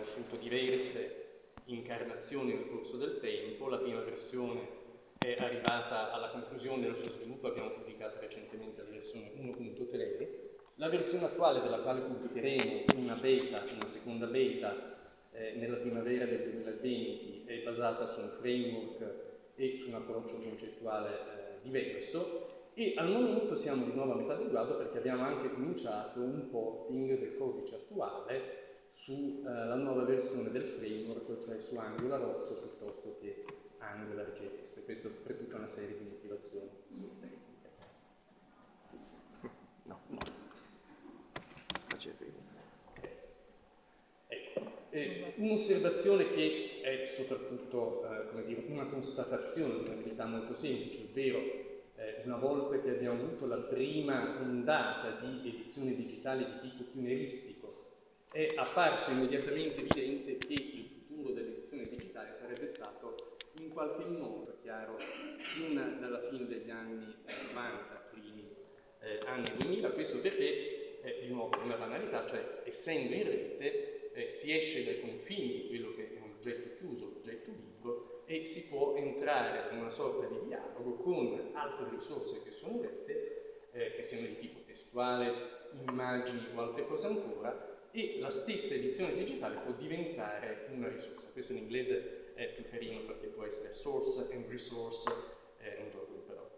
conosciuto diverse incarnazioni nel corso del tempo. La prima versione è arrivata alla conclusione del suo sviluppo, abbiamo pubblicato recentemente la versione 1.3. La versione attuale, della quale pubblicheremo una seconda beta nella primavera del 2020, è basata su un framework e su un approccio concettuale diverso, e al momento siamo di nuovo a metà del guado perché abbiamo anche cominciato un porting del codice attuale sulla nuova versione del framework, cioè su Angular 8 piuttosto che AngularJS. Questo per tutta una serie di motivazioni tecniche. No. Un'osservazione che è soprattutto una constatazione di una verità molto semplice, ovvero una volta che abbiamo avuto la prima ondata di edizioni digitali di tipo pionieristico, è apparso immediatamente evidente che il futuro dell'edizione digitale sarebbe stato in qualche modo chiaro sin dalla fine degli anni 90, primi anni 2000. Questo perché, di nuovo, una banalità, cioè essendo in rete si esce dai confini di quello che è un oggetto chiuso, l'oggetto vivo, e si può entrare in una sorta di dialogo con altre risorse che sono rete, che siano di tipo testuale, immagini o altre cose ancora, e la stessa edizione digitale può diventare una risorsa. Questo in inglese è più carino perché può essere source and resource, un gioco di parole.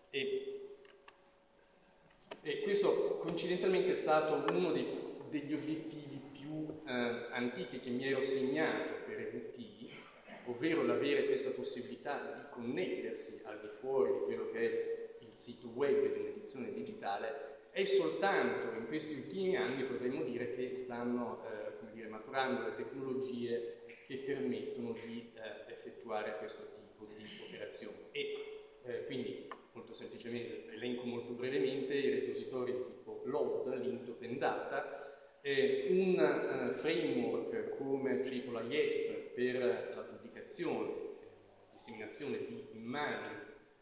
E questo coincidentalmente è stato uno degli obiettivi più antichi che mi ero segnato per EVT, ovvero l'avere questa possibilità di connettersi al di fuori di quello che è il sito web di un'edizione digitale. E soltanto in questi ultimi anni potremmo dire che stanno maturando le tecnologie che permettono di effettuare questo tipo di operazioni. E quindi, molto semplicemente, elenco molto brevemente i repositori di tipo LOD, Linked Open Data, un framework come IIIF per la pubblicazione, disseminazione di immagini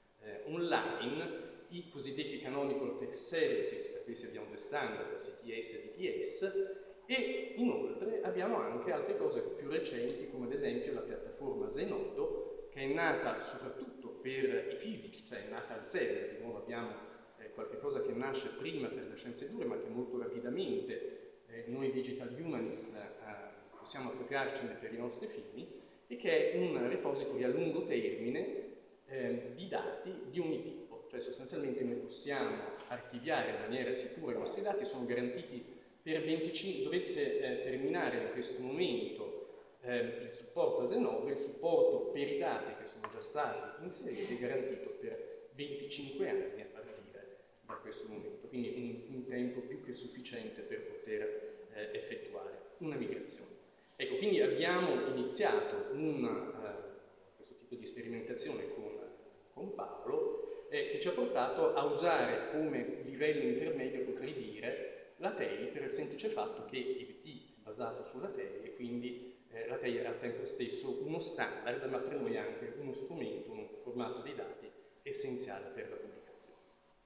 online, i cosiddetti canonical text services, per questi abbiamo due standard, CTS e DTS, e inoltre abbiamo anche altre cose più recenti, come ad esempio la piattaforma Zenodo, che è nata soprattutto per i fisici, cioè è nata al server. Di nuovo abbiamo qualche cosa che nasce prima per le scienze dure, ma che molto rapidamente noi digital humanists possiamo appropriarcene per i nostri fini, e che è un repository a lungo termine di dati di ogni tipo. Cioè sostanzialmente noi possiamo archiviare in maniera sicura i nostri dati, sono garantiti per 25, dovesse terminare in questo momento il supporto a Zenodo, il supporto per i dati che sono già stati inseriti è garantito per 25 anni a partire da questo momento, quindi un tempo più che sufficiente per poter effettuare una migrazione. Ecco, quindi abbiamo iniziato questo tipo di sperimentazione con Paolo, che ci ha portato a usare come livello intermedio, potrei dire, la TEI, per il semplice fatto che EVT è basato sulla TEI, e quindi la TEI era al tempo stesso uno standard, ma per noi anche uno strumento, un formato dei dati essenziale per la pubblicazione.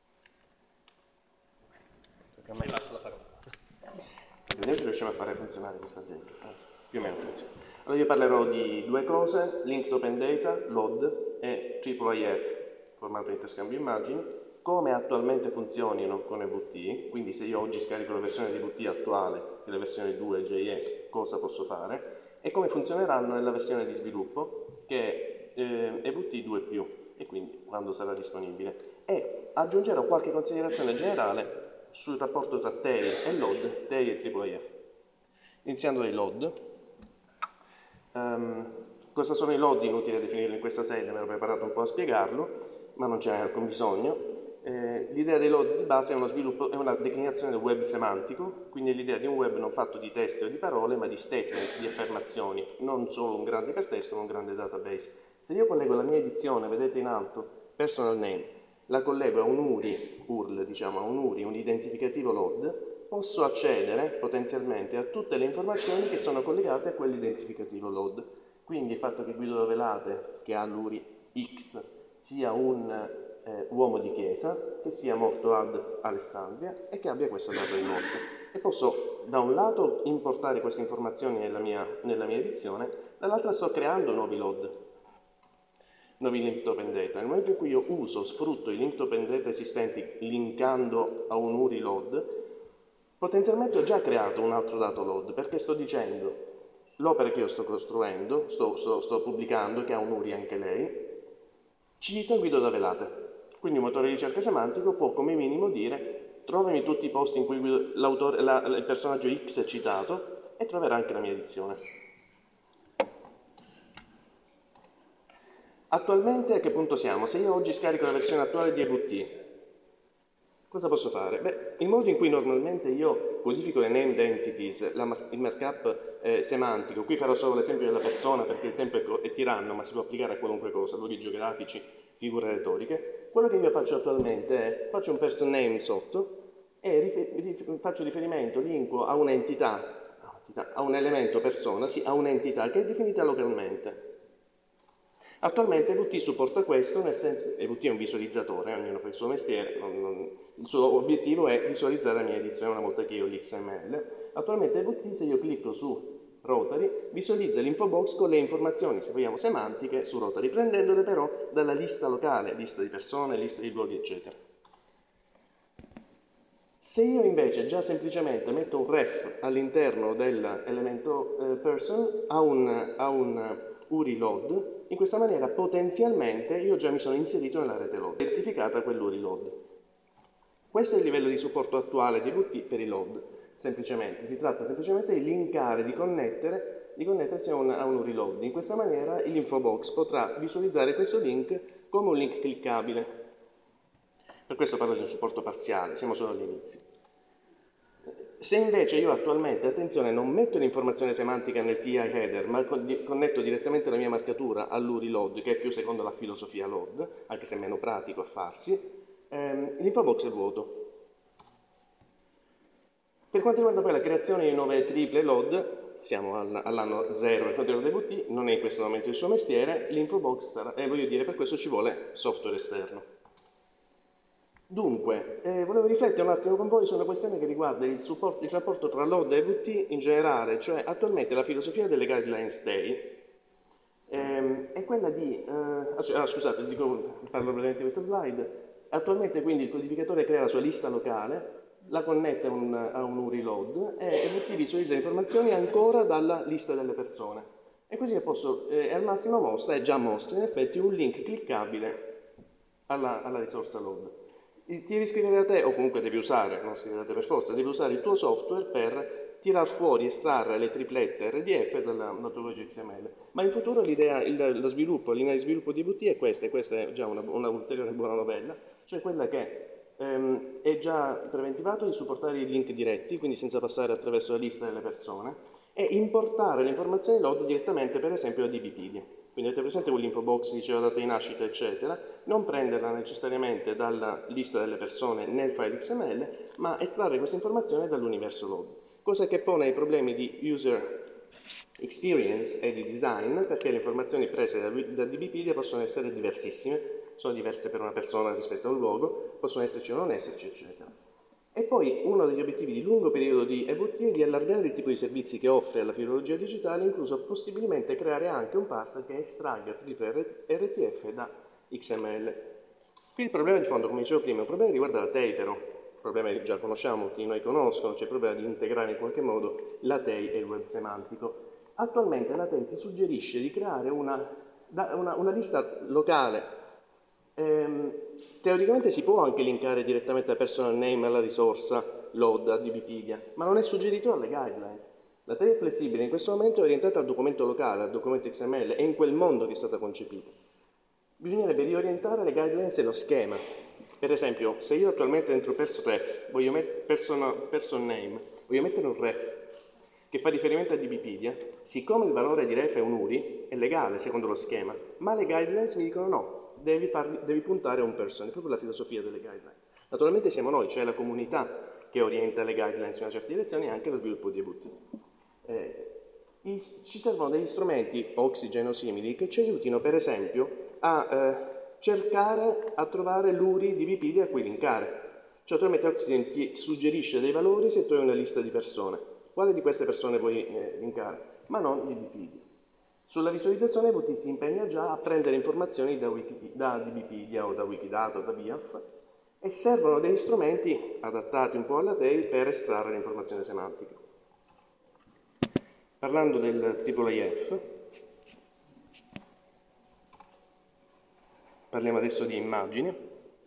E lascio la parola. Vediamo se riusciamo a fare funzionare questa gente. Più o meno funziona. Allora io parlerò di due cose: Linked Open Data, LOD, e IIIF, formato di interscambio immagini, come attualmente funzionino con EVT, quindi se io oggi scarico la versione di EVT attuale e la versione 2.js, cosa posso fare, e come funzioneranno nella versione di sviluppo, che è EVT 2+, e quindi quando sarà disponibile. E aggiungerò qualche considerazione generale sul rapporto tra TEI e LOD, TEI e IIIF. Iniziando dai LOD. Cosa sono i LOD? Inutile definirlo in questa sede, mi ero preparato un po' a spiegarlo, ma non c'è alcun bisogno. L'idea dei LOD di base è una declinazione del web semantico, quindi l'idea di un web non fatto di testi o di parole, ma di statements, di affermazioni, non solo un grande ipertesto, ma un grande database. Se io collego la mia edizione, vedete in alto, personal name, la collego a un URL, diciamo, a un URI, un identificativo LOD, posso accedere potenzialmente a tutte le informazioni che sono collegate a quell'identificativo LOD. Quindi il fatto che Guido Rovelate, che ha l'URI X, sia un uomo di chiesa, che sia morto ad Alessandria e che abbia questa data di morte. e posso da un lato importare queste informazioni nella mia edizione, dall'altro sto creando nuovi load, nuovi linked open data. Nel momento in cui io sfrutto i linked open data esistenti linkando a un URI load, potenzialmente ho già creato un altro dato load, perché sto dicendo l'opera che io sto costruendo, sto pubblicando, che ha un URI anche lei, cita Guido da Velate. Quindi un motore di ricerca semantico può come minimo dire trovami tutti i posti in cui il personaggio X è citato e troverà anche la mia edizione. Attualmente a che punto siamo? Se io oggi scarico la versione attuale di EVT, cosa posso fare? Beh, il modo in cui normalmente io codifico le named entities, il markup semantico, qui farò solo l'esempio della persona perché il tempo è tiranno, ma si può applicare a qualunque cosa, luoghi geografici, figure retoriche. Quello che io faccio attualmente è, faccio un person name sotto e faccio riferimento, linko a un'entità, a un elemento persona, sì, a un'entità che è definita localmente. Attualmente EVT supporta questo, nel senso che EVT è un visualizzatore, ognuno fa il suo mestiere, il suo obiettivo è visualizzare la mia edizione una volta che io ho l'XML. Attualmente EVT, se io clicco su Rotary, visualizza l'info box con le informazioni, se vogliamo, semantiche su Rotary, prendendole però dalla lista locale, lista di persone, lista di luoghi, eccetera. Se io invece già semplicemente metto un ref all'interno dell'elemento person a un URI load, in questa maniera potenzialmente io già mi sono inserito nella rete load, identificata quell'URI load. Questo è il livello di supporto attuale di EVT per i load. Si tratta semplicemente di linkare, di connettersi a un URI load. In questa maniera l'info box potrà visualizzare questo link come un link cliccabile. Per questo parlo di un supporto parziale, siamo solo all'inizio. Se invece io attualmente, attenzione, non metto l'informazione semantica nel TI header, ma connetto direttamente la mia marcatura all'URI load, che è più secondo la filosofia load, anche se è meno pratico a farsi, l'info box è vuoto. Per quanto riguarda poi la creazione di nuove triple load, siamo all'anno 0 per quanto riguarda EVT, non è in questo momento il suo mestiere, l'info box sarà, per questo ci vuole software esterno. Dunque, volevo riflettere un attimo con voi su una questione che riguarda il rapporto tra load e EVT in generale, cioè attualmente la filosofia delle guidelines DAY è quella di... scusate, parlo brevemente di questa slide. Attualmente quindi il codificatore crea la sua lista locale, la connette a un URI load e EVT visualizza informazioni ancora dalla lista delle persone. E così al massimo già mostra in effetti un link cliccabile alla risorsa load. Ti devi scrivere a te, o comunque devi usare, non scrivere a te per forza, devi usare il tuo software per tirar fuori, estrarre le triplette RDF dal tuo codice XML. Ma in futuro l'idea, la linea di sviluppo di EVT è questa, e questa è già una ulteriore buona novella, cioè quella che è già preventivato di supportare i link diretti, quindi senza passare attraverso la lista delle persone, e importare le informazioni load direttamente, per esempio, da DBpedia. Quindi avete presente quell'info box, diceva data di nascita, eccetera, non prenderla necessariamente dalla lista delle persone nel file XML, ma estrarre questa informazione dall'universo load. Cosa che pone i problemi di user experience e di design, perché le informazioni prese da DBpedia possono essere diversissime, sono diverse per una persona rispetto a un luogo, possono esserci o non esserci, eccetera. E poi uno degli obiettivi di lungo periodo di EVT è di allargare il tipo di servizi che offre alla filologia digitale, incluso possibilmente creare anche un parser che estragga triple RTF da XML. Qui il problema di fondo, come dicevo prima, è un problema che riguarda la TEI però, un problema che già conosciamo, molti di noi conoscono, c'è il problema di integrare in qualche modo la TEI e il web semantico. Attualmente la TEI ti suggerisce di creare una lista locale. Teoricamente si può anche linkare direttamente la personal name alla risorsa load a DBpedia, ma non è suggerito dalle guidelines. La TEI flessibile in questo momento è orientata al documento locale, al documento XML, è in quel mondo che è stata concepita. Bisognerebbe riorientare le guidelines e lo schema. Per esempio, se io attualmente dentro person name voglio mettere un ref che fa riferimento a DBpedia, siccome il valore di ref è un URI, è legale secondo lo schema, ma le guidelines mi dicono no, devi puntare a un person, è proprio la filosofia delle guidelines. Naturalmente siamo noi, cioè la comunità, che orienta le guidelines in una certa direzione e anche lo sviluppo di EVT. Ci servono degli strumenti, Oxygen o simili, che ci aiutino per esempio a cercare a trovare l'URI di DBpedia a cui linkare. Cioè attualmente Oxygen ti suggerisce dei valori se tu hai una lista di persone. Quale di queste persone vuoi linkare? Ma non gli DBpedia. Sulla visualizzazione EVT si impegna già a prendere informazioni da DBpedia o da Wikidata o da BIAF e servono degli strumenti adattati un po' alla TEI per estrarre l'informazione semantica. Parlando del AAAF, parliamo adesso di immagini.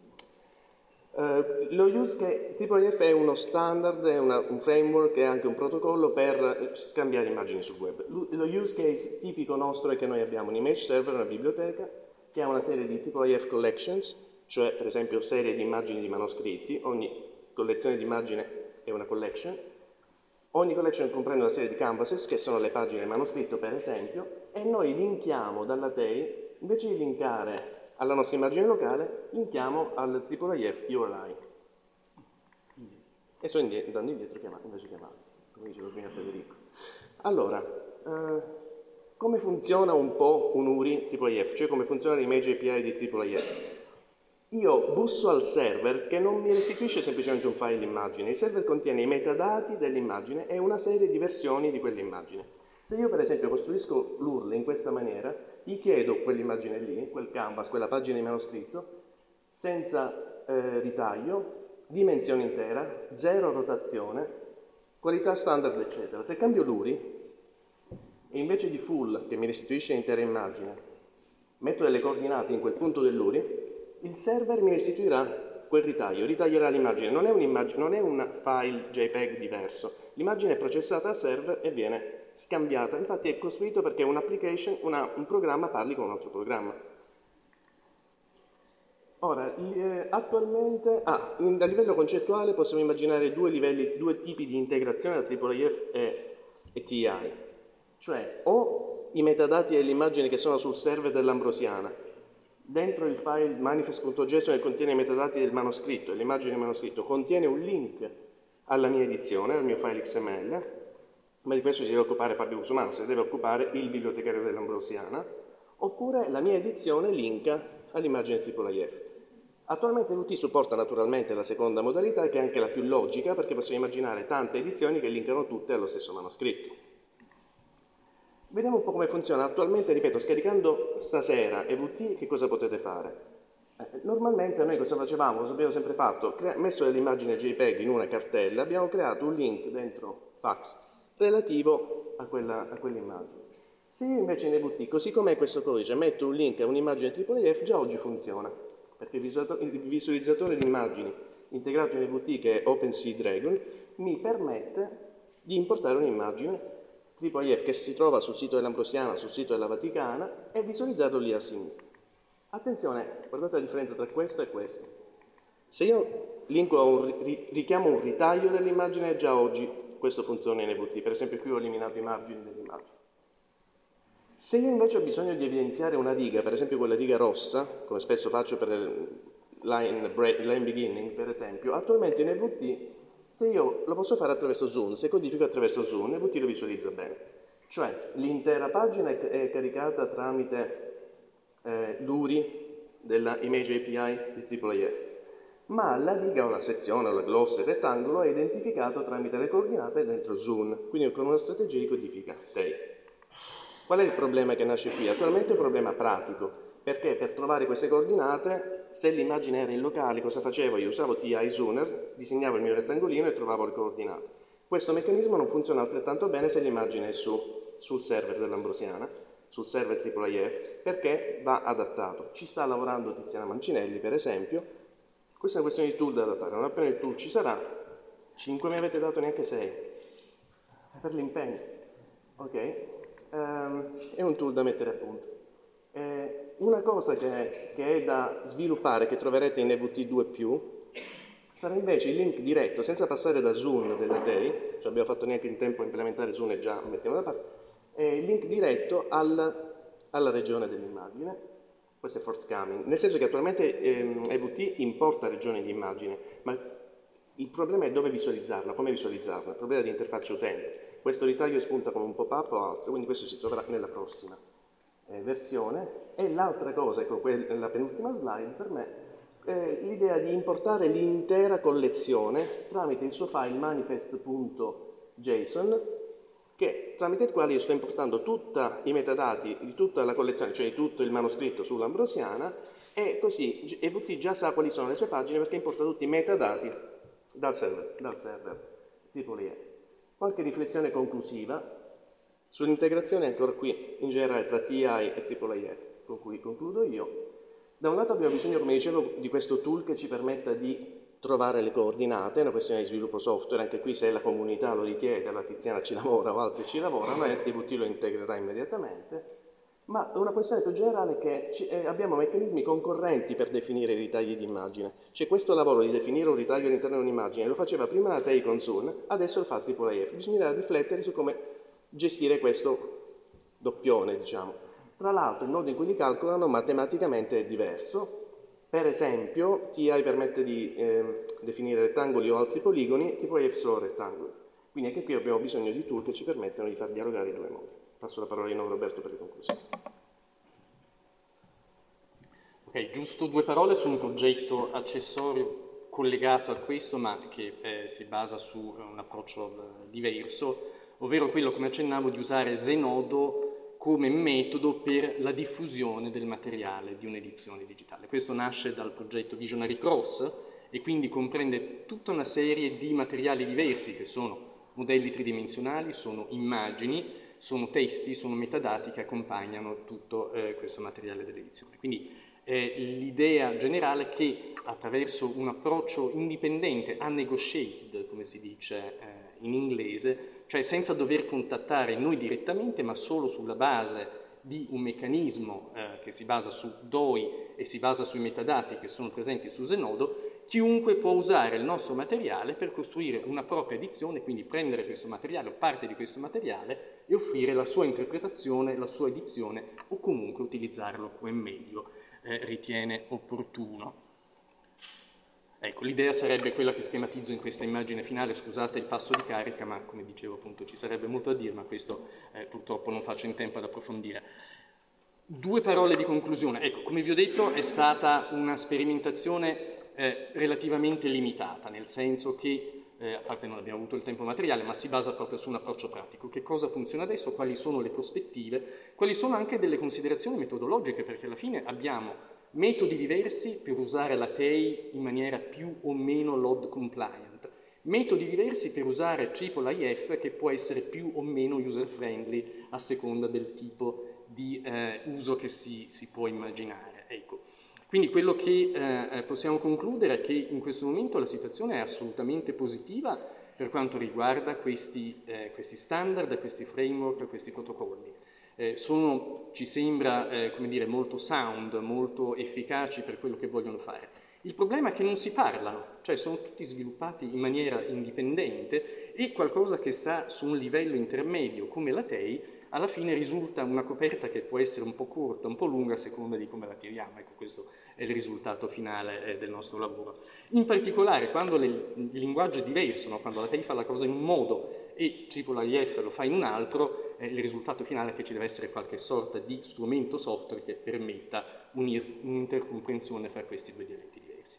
Lo use case AAAF è uno standard, è un framework e anche un protocollo per scambiare immagini sul web. Lo use case tipico nostro è che noi abbiamo un image server, una biblioteca, che ha una serie di AAAF collections, cioè per esempio serie di immagini di manoscritti, ogni collezione di immagini è una collection, ogni collection comprende una serie di canvases, che sono le pagine del manoscritto per esempio, e noi linkiamo dalla TEI, invece di linkare alla nostra immagine locale, linkiamo al AAAF URI. E sto andando indietro invece che avanti, come diceva prima Federico. Allora, come funziona un po' un URI AAAF, cioè come funziona l'image API di AAAF? Io busso al server che non mi restituisce semplicemente un file immagine, il server contiene i metadati dell'immagine e una serie di versioni di quell'immagine. Se io per esempio costruisco l'URL in questa maniera, gli chiedo quell'immagine lì, quel canvas, quella pagina di manoscritto, senza ritaglio, dimensione intera, zero rotazione, qualità standard, eccetera. Se cambio l'URI e invece di full, che mi restituisce l'intera immagine, metto delle coordinate in quel punto dell'URI, il server mi restituirà quel ritaglio, ritaglierà l'immagine. Non è un file JPEG diverso. L'immagine è processata al server e viene scambiata. Infatti è costruito perché un'application, un programma parli con un altro programma. Ora, attualmente, a livello concettuale possiamo immaginare due tipi di integrazione tra AAAF e TI. Cioè, o i metadati e le immagini che sono sul server dell'Ambrosiana, dentro il file manifest.json che contiene i metadati del manoscritto e l'immagine del manoscritto, contiene un link alla mia edizione, al mio file XML, ma di questo si deve occupare Fabio Cusumano, si deve occupare il bibliotecario dell'Ambrosiana, oppure la mia edizione linka all'immagine AAAF. Attualmente EVT supporta naturalmente la seconda modalità, che è anche la più logica, perché possiamo immaginare tante edizioni che linkano tutte allo stesso manoscritto. Vediamo un po' come funziona. Attualmente, ripeto, scaricando stasera EVT, che cosa potete fare? Normalmente noi cosa facevamo, cosa abbiamo sempre fatto? Messo dell'immagine JPEG in una cartella, abbiamo creato un link dentro Fax relativo a quell'immagine. Se io invece in EVT, così com'è questo codice, metto un link a un'immagine AAAF, già oggi funziona, perché il visualizzatore di immagini integrato in EVT, che è OpenSea Dragon, mi permette di importare un'immagine AAAF che si trova sul sito dell'Ambrosiana, sul sito della Vaticana, e visualizzarlo lì a sinistra. Attenzione, guardate la differenza tra questo e questo. Se io richiamo un ritaglio dell'immagine, già oggi questo funziona in EVT. Per esempio qui ho eliminato i margini dell'immagine. Se io invece ho bisogno di evidenziare una riga, per esempio quella riga rossa, come spesso faccio per line beginning, per esempio, attualmente in EVT, se io lo posso fare attraverso Zoom, se codifico attraverso Zoom, EVT lo visualizza bene. Cioè l'intera pagina è caricata tramite l'URI della Image API di AAAF, ma la riga o la sezione o la glossa, il rettangolo è identificato tramite le coordinate dentro Zoom, quindi con una strategia di codifica TEI. Qual è il problema che nasce qui? Attualmente è un problema pratico, perché per trovare queste coordinate, se l'immagine era in locale, cosa facevo? Io usavo TI Zooner, disegnavo il mio rettangolino e trovavo le coordinate. Questo meccanismo non funziona altrettanto bene se l'immagine è sul server dell'Ambrosiana, sul server AAAF, perché va adattato. Ci sta lavorando Tiziana Mancinelli, per esempio. Questa è una questione di tool da adattare. Non appena il tool ci sarà, 5 mi avete dato neanche 6. È per l'impegno. Ok? È un tool da mettere a punto. Una cosa che è da sviluppare, che troverete in EVT 2+, sarà invece il link diretto, senza passare da Zoom della TEI, cioè abbiamo fatto neanche in tempo a implementare Zoom e già mettiamo da parte, il link diretto alla regione dell'immagine. Questo è forthcoming, nel senso che attualmente EVT importa regioni di immagine, ma il problema è dove visualizzarla, come visualizzarla, il problema di interfaccia utente. Questo ritaglio spunta come un pop-up o altro, quindi questo si troverà nella prossima versione. E l'altra cosa, ecco, la penultima slide per me, l'idea di importare l'intera collezione tramite il suo file manifest.json, tramite il quale io sto importando tutti i metadati di tutta la collezione, cioè di tutto il manoscritto sull'Ambrosiana, e così EVT già sa quali sono le sue pagine perché importa tutti i metadati dal server IEEE. Qualche riflessione conclusiva sull'integrazione ancora qui, in generale, tra TI e IIIF, con cui concludo io. Da un lato abbiamo bisogno, come dicevo, di questo tool che ci permetta di trovare le coordinate, è una questione di sviluppo software, anche qui se la comunità lo richiede, la Tiziana ci lavora o altri ci lavorano, EVT lo integrerà immediatamente, ma è una questione più generale che abbiamo meccanismi concorrenti per definire i ritagli di immagine. C'è questo lavoro di definire un ritaglio all'interno di un'immagine, lo faceva prima la TI Console, adesso lo fa IIIF. Bisognerà riflettere su come gestire questo doppione, diciamo. Tra l'altro il modo in cui li calcolano matematicamente è diverso. Per esempio, TI permette di definire rettangoli o altri poligoni, IIIF solo rettangoli. Quindi anche qui abbiamo bisogno di tool che ci permettono di far dialogare i due modi. Passo la parola di nuovo a Roberto per le conclusioni. Ok, giusto due parole su un progetto accessorio collegato a questo, ma che si basa su un approccio diverso, ovvero quello, come accennavo, di usare Zenodo come metodo per la diffusione del materiale di un'edizione digitale. Questo nasce dal progetto Visionary Cross e quindi comprende tutta una serie di materiali diversi che sono modelli tridimensionali, sono immagini, sono testi, sono metadati che accompagnano tutto questo materiale dell'edizione. Quindi l'idea generale è che attraverso un approccio indipendente, unnegotiated, come si dice in inglese, cioè senza dover contattare noi direttamente, ma solo sulla base di un meccanismo che si basa su DOI e si basa sui metadati che sono presenti su Zenodo, chiunque può usare il nostro materiale per costruire una propria edizione, quindi prendere questo materiale o parte di questo materiale e offrire la sua interpretazione, la sua edizione o comunque utilizzarlo come meglio ritiene opportuno. Ecco, l'idea sarebbe quella che schematizzo in questa immagine finale, scusate il passo di carica, ma come dicevo appunto ci sarebbe molto da dire, ma questo purtroppo non faccio in tempo ad approfondire. Due parole di conclusione. Ecco, come vi ho detto è stata una sperimentazione relativamente limitata, nel senso che, a parte non abbiamo avuto il tempo materiale, ma si basa proprio su un approccio pratico. Che cosa funziona adesso, quali sono le prospettive, quali sono anche delle considerazioni metodologiche, perché alla fine abbiamo metodi diversi per usare la TEI in maniera più o meno load compliant, metodi diversi per usare IIIF che può essere più o meno user friendly a seconda del tipo di uso che si può immaginare. Ecco. Quindi quello che possiamo concludere è che in questo momento la situazione è assolutamente positiva per quanto riguarda questi standard, questi framework, questi protocolli. Ci sembra come dire, molto sound, molto efficaci per quello che vogliono fare. Il problema è che non si parlano, cioè sono tutti sviluppati in maniera indipendente e qualcosa che sta su un livello intermedio come la TEI alla fine risulta una coperta che può essere un po' corta, un po' lunga a seconda di come la tiriamo. Ecco, questo è il risultato finale del nostro lavoro. In particolare quando i linguaggi diversano, quando la TEI fa la cosa in un modo e IIIF lo fa in un altro, il risultato finale è che ci deve essere qualche sorta di strumento software che permetta un'intercomprensione fra questi due dialetti diversi.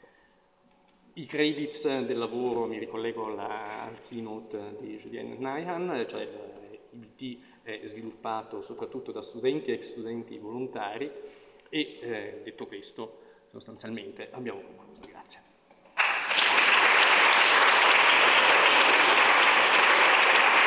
I credits del lavoro, mi ricollego al keynote di Julien Naihan, cioè IBT è sviluppato soprattutto da studenti e ex studenti volontari e detto questo sostanzialmente abbiamo concluso.